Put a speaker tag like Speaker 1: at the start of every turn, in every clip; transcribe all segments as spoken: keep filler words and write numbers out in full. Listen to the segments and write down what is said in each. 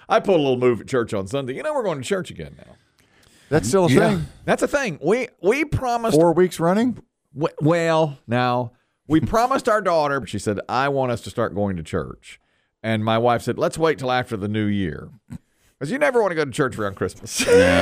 Speaker 1: I pulled a little move at church on Sunday. You know, we're going to church again now.
Speaker 2: That's still a
Speaker 3: Yeah.
Speaker 2: thing.
Speaker 1: That's a thing. We we promised.
Speaker 2: Four weeks running?
Speaker 1: w- Well, now we promised our daughter. She said, "I want us to start going to church," and my wife said, "Let's wait till after the new year." Because you never want to go to church around Christmas.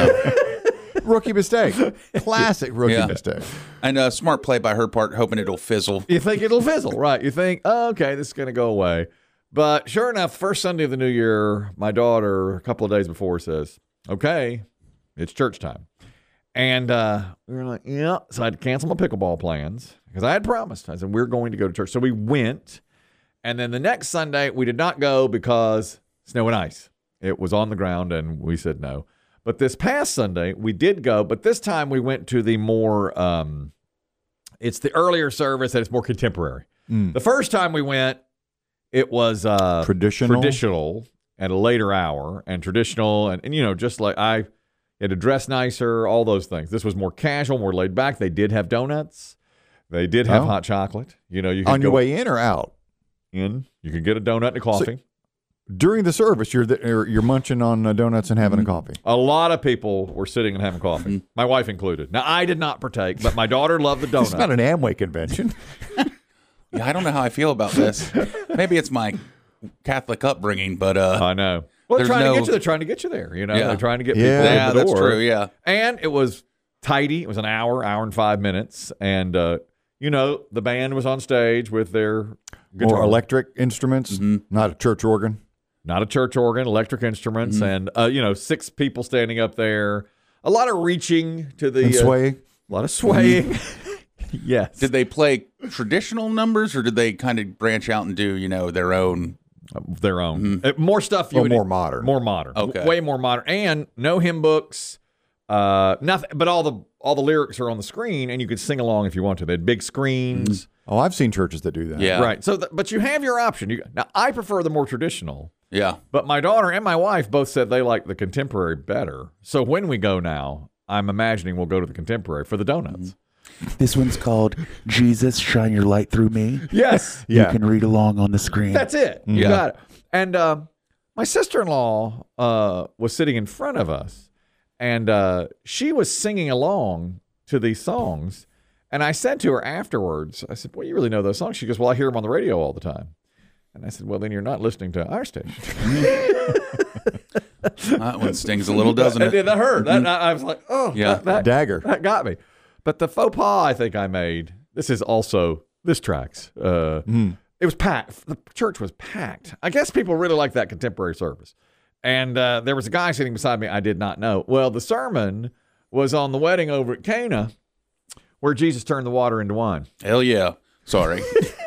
Speaker 2: Rookie mistake. Classic rookie
Speaker 3: Yeah.
Speaker 2: mistake.
Speaker 3: And a smart play by her part, hoping it'll fizzle.
Speaker 1: You think it'll fizzle, right? You think, oh, okay, this is going to go away. But sure enough, first Sunday of the new year, my daughter, a couple of days before, says, okay, it's church time. And uh, we were like, yeah. So I had to cancel my pickleball plans because I had promised. I said, we're going to go to church. So we went. And then the next Sunday, we did not go because snow and ice. It was on the ground, and we said no. But this past Sunday, we did go. But this time, we went to the more, um, it's the earlier service, and it's more contemporary.
Speaker 2: Mm.
Speaker 1: The first time we went, it was uh,
Speaker 2: Traditional?
Speaker 1: traditional at a later hour, and traditional, and, and you know, just like I had to dress nicer, all those things. This was more casual, more laid back. They did have donuts. They did have
Speaker 2: Oh.
Speaker 1: hot chocolate. You know, you could
Speaker 2: On your
Speaker 1: go
Speaker 2: way in or out?
Speaker 1: in. You could get a donut and a coffee.
Speaker 2: During the service, you're the, you're, you're munching on uh, donuts and having a coffee.
Speaker 1: A lot of people were sitting and having coffee, my wife included. Now, I did not partake, but my daughter loved the donut.
Speaker 2: It's not an Amway convention.
Speaker 3: Yeah, I don't know how I feel about this. Maybe it's my Catholic upbringing, but uh,
Speaker 1: I know. Well, they're
Speaker 3: There's
Speaker 1: trying
Speaker 3: no-
Speaker 1: to get you. They're trying to get you there. You know,
Speaker 3: Yeah.
Speaker 1: they're trying to get
Speaker 2: Yeah.
Speaker 1: people
Speaker 3: yeah,
Speaker 1: in the
Speaker 3: that's
Speaker 1: door.
Speaker 3: true. Yeah,
Speaker 1: And it was tidy. It was an hour, hour and five minutes, and uh, you know, the band was on stage with their guitar.
Speaker 2: Or electric instruments,
Speaker 3: Mm-hmm.
Speaker 2: not a church organ.
Speaker 1: Not a church organ, electric instruments,
Speaker 3: Mm-hmm.
Speaker 1: and uh, you know, six people standing up there. A lot of reaching to the
Speaker 2: And
Speaker 1: uh,
Speaker 2: swaying.
Speaker 1: a lot of swaying. Yes.
Speaker 3: did they play traditional numbers, or did they kind of branch out and do you know their own?
Speaker 1: Of their own. Uh, more stuff you
Speaker 2: Or
Speaker 1: would
Speaker 2: more modern.
Speaker 1: More modern.
Speaker 3: Okay.
Speaker 1: W- way more modern. And no hymn books. Uh nothing but all the all the lyrics are on the screen and you could sing along if you want to. They had big screens.
Speaker 2: Oh, I've seen churches that do that.
Speaker 3: Yeah,
Speaker 1: Right. So th- but you have your option. You, now I prefer the more traditional,
Speaker 3: yeah.
Speaker 1: but my daughter and my wife both said they like the contemporary better. So when we go now, I'm imagining we'll go to the contemporary for the donuts.
Speaker 4: This one's called Jesus, Shine Your Light Through Me.
Speaker 1: Yes.
Speaker 2: Yeah.
Speaker 4: You can read along on the screen.
Speaker 1: That's it. You
Speaker 3: Yeah.
Speaker 1: got it. And uh, my sister-in-law uh, was sitting in front of us, and uh, she was singing along to these songs. And I said to her afterwards, I said, well, you really know those songs? She goes, well, I hear them on the radio all the time. And I said, well, then you're not listening to our station.
Speaker 3: That one stings a little, doesn't
Speaker 1: And
Speaker 3: it?
Speaker 1: then that hurt. That, I I was like, oh,
Speaker 3: Yeah.
Speaker 1: that, that,
Speaker 2: Dagger.
Speaker 1: that got me. But the faux pas I think I made, this is also, this tracks. Uh, It was packed. The church was packed. I guess people really like that contemporary service. And uh, there was a guy sitting beside me I did not know. Well, the sermon was on the wedding over at Cana where Jesus turned the water into wine.
Speaker 3: Hell yeah. Sorry.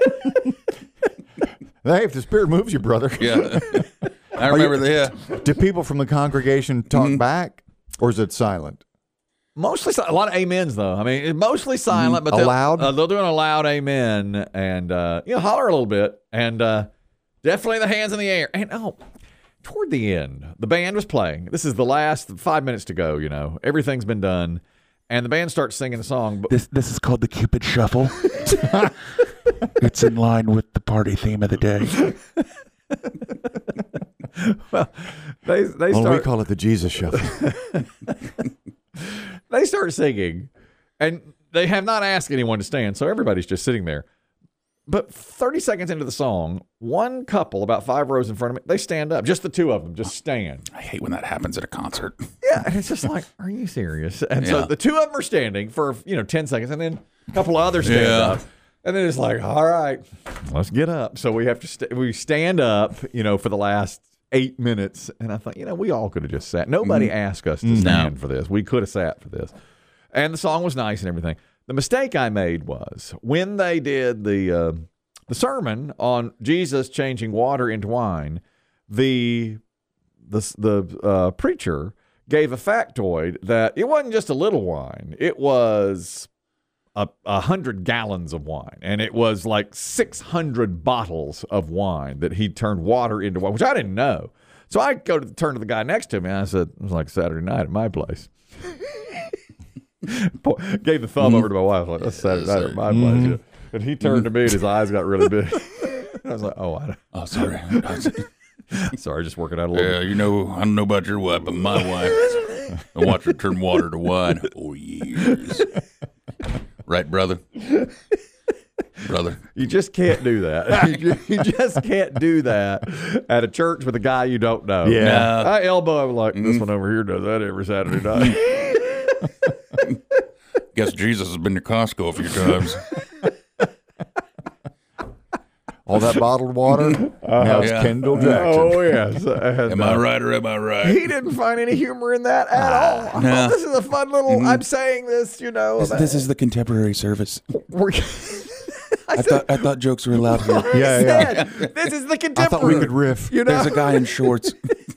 Speaker 2: Hey, if the Spirit moves you, brother.
Speaker 3: Yeah. I remember that. Yeah.
Speaker 2: Do people from the congregation talk
Speaker 3: Mm-hmm.
Speaker 2: back, or is it silent?
Speaker 1: Mostly, si- a lot of amens though. I mean, it's mostly silent, but they'll,
Speaker 2: Aloud?
Speaker 1: uh, they'll do an aloud amen and uh, you know holler a little bit and uh, definitely the hands in the air. And oh, toward the end, the band was playing. This is the last five minutes to go. You know, everything's been done, and the band starts singing a song. But
Speaker 4: This this is called the Cupid Shuffle. It's in line with the party theme of the day.
Speaker 1: well, they they
Speaker 2: Well, we
Speaker 1: start
Speaker 2: call it the Jesus Shuffle.
Speaker 1: they start singing, and they have not asked anyone to stand, so everybody's just sitting there. But thirty seconds into the song, one couple about five rows in front of me, they stand up. Just the two of them, just stand.
Speaker 3: I hate when that happens at a concert.
Speaker 1: Yeah, and it's just like, are you serious? And so
Speaker 3: Yeah.
Speaker 1: the two of them are standing for you know ten seconds, and then a couple of others stand
Speaker 3: Yeah.
Speaker 1: up, and then it's like, all right, let's get up. So we have to st- we stand up, you know, for the last eight minutes, and I thought, you know, we all could have just sat. Nobody asked us to stand for this. We could have sat for this, and the song was nice and everything. The mistake I made was when they did the uh, the sermon on Jesus changing water into wine, the the the uh, preacher gave a factoid that it wasn't just a little wine; it was a, a hundred gallons of wine, and it was like six hundred bottles of wine that he turned water into wine, which I didn't know. So I go to turn to the guy next to me, and I said, "It was like Saturday night at my place." Gave the thumb over to my wife, like, "That's Saturday night at my place." Yeah. And he turned to me, and his eyes got really big. I was like, "Oh, I don't.
Speaker 3: Oh, sorry.
Speaker 1: Sorry, just working out a little
Speaker 3: Yeah,
Speaker 1: bit.
Speaker 3: you know, I don't know about your wife, but my wife, I watched her turn water to wine for years. Right, brother? Brother.
Speaker 1: You just can't do that. you, ju- you just can't do that at a church with a guy you don't know.
Speaker 2: Yeah.
Speaker 3: No.
Speaker 1: I elbow him like, this one over here does that every Saturday night.
Speaker 3: Guess Jesus has been to Costco a few times.
Speaker 2: All that bottled water. Now it's
Speaker 3: Yeah.
Speaker 2: Kendall Jackson.
Speaker 1: Oh, yes. And,
Speaker 3: Am I
Speaker 1: uh,
Speaker 3: right or am I right?
Speaker 1: He didn't find any humor in that at all. I
Speaker 3: No.
Speaker 1: thought this is a fun little, I'm saying this, you know.
Speaker 3: This,
Speaker 1: about-
Speaker 3: this is the contemporary service.
Speaker 1: we're- I,
Speaker 3: I
Speaker 1: said,
Speaker 3: thought I thought jokes were allowed here.
Speaker 1: I
Speaker 2: Yeah, yeah.
Speaker 1: said, this is the
Speaker 2: I
Speaker 1: contemporary.
Speaker 2: thought we could riff.
Speaker 1: You know,
Speaker 3: There's a guy in shorts.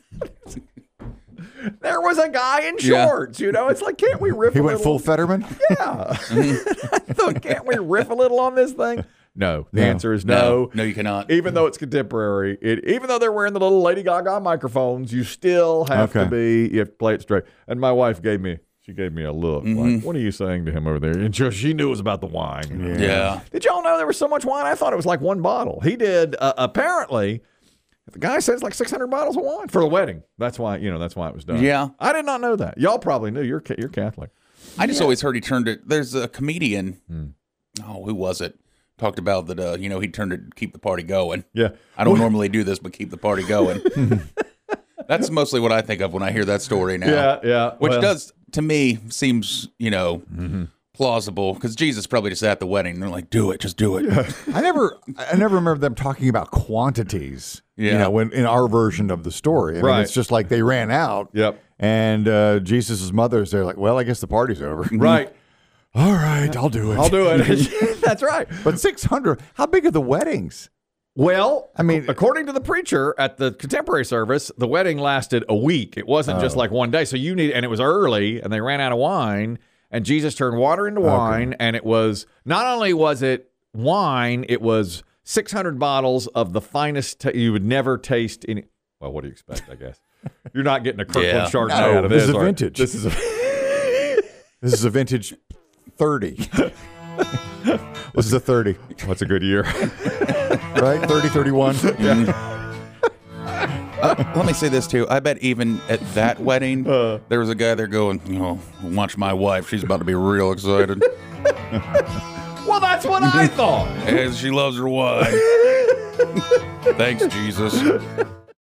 Speaker 1: there was a guy in
Speaker 3: Yeah.
Speaker 1: shorts. You know, it's like, can't we riff
Speaker 2: He
Speaker 1: a
Speaker 2: went
Speaker 1: little?
Speaker 2: full Fetterman.
Speaker 1: Yeah. I thought, can't we riff a little on this thing? No. The
Speaker 2: No.
Speaker 1: answer is no.
Speaker 3: no, you cannot.
Speaker 1: Even though it's contemporary, it, even though they're wearing the little Lady Gaga microphones, you still have to
Speaker 2: Okay.
Speaker 1: be, you have to play it straight. And my wife gave me, she gave me a look like, what are you saying to him over there? And she, she knew it was about the wine.
Speaker 3: Yeah.
Speaker 1: Did y'all know there was so much wine? I thought it was like one bottle. He did, uh, apparently, the guy said it's like six hundred bottles of wine for the wedding. That's why, you know, that's why it was done.
Speaker 3: Yeah.
Speaker 1: I did not know that. Y'all probably knew. You're, ca- you're Catholic.
Speaker 3: I just always heard he turned it. There's a comedian. Oh, who was it? Talked about that. Uh, you know, he turned it to keep the party going.
Speaker 1: Yeah.
Speaker 3: I don't normally do this, but keep the party going. That's mostly what I think of when I hear that story now.
Speaker 1: Yeah, yeah.
Speaker 3: Which
Speaker 1: well,
Speaker 3: does, to me, seems, you know, plausible because Jesus probably just at the wedding. They're like, do it, just do it.
Speaker 2: I never, I never remember them talking about quantities. You
Speaker 3: Yeah.
Speaker 2: know, when in our version of the story, I mean,
Speaker 1: Right.
Speaker 2: it's just like they ran out.
Speaker 1: Yep.
Speaker 2: And uh, Jesus' mother's there, like, well, I guess the party's over.
Speaker 1: Right.
Speaker 2: All right, I'll do it.
Speaker 1: I'll do it. That's right.
Speaker 2: But six hundred. How big are the weddings?
Speaker 1: Well,
Speaker 2: I mean-
Speaker 1: according to the preacher at the contemporary service, the wedding lasted a week. It wasn't just like one day. So you need, and it was early, and they ran out of wine, and Jesus turned water into wine, and it was not only was it wine, it was six hundred bottles of the finest ta you would never taste any. Well, what do you expect? I guess you're not getting a Kirkland
Speaker 3: Yeah.
Speaker 1: Chardonnay
Speaker 2: No,
Speaker 1: out of
Speaker 2: this
Speaker 1: this.
Speaker 2: is a
Speaker 1: are you?
Speaker 2: vintage.
Speaker 1: This is a.
Speaker 2: This is a vintage thirty. This is a thirty,
Speaker 1: What's a good year?
Speaker 2: right? thirty, thirty-one.
Speaker 3: Uh, let me say this too. I bet even at that wedding, there was a guy there going, you know, watch my wife. She's about to be real excited.
Speaker 1: Well, that's what I thought.
Speaker 3: As she loves her wine. Thanks, Jesus.